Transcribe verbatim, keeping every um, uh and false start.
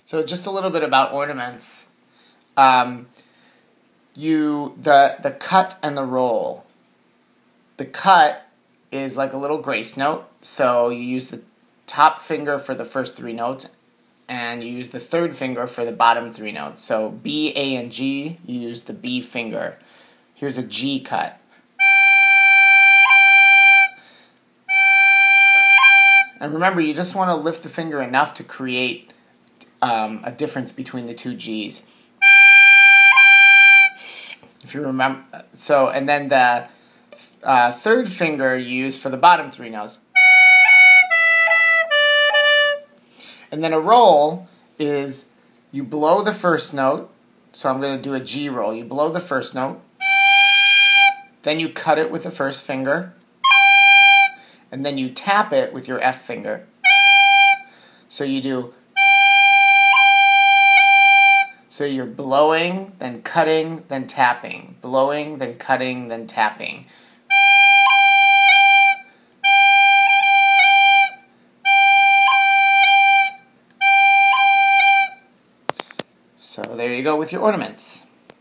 So just a little bit about ornaments. Um, you the the cut and the roll. The cut is like a little grace note, so you use the top finger for the first three notes, and you use the third finger for the bottom three notes. So B, A, and G, you use the B finger. Here's a G cut. And remember, you just want to lift the finger enough to create um, a difference between the two G's. If you remember, so and then the uh, third finger you use for the bottom three notes. And then a roll is you blow the first note. So I'm going to do a G roll. You blow the first note, then you cut it with the first finger, and then you tap it with your F finger. So you do. So you're blowing, then cutting, then tapping. Blowing, then cutting, then tapping. So there you go with your ornaments.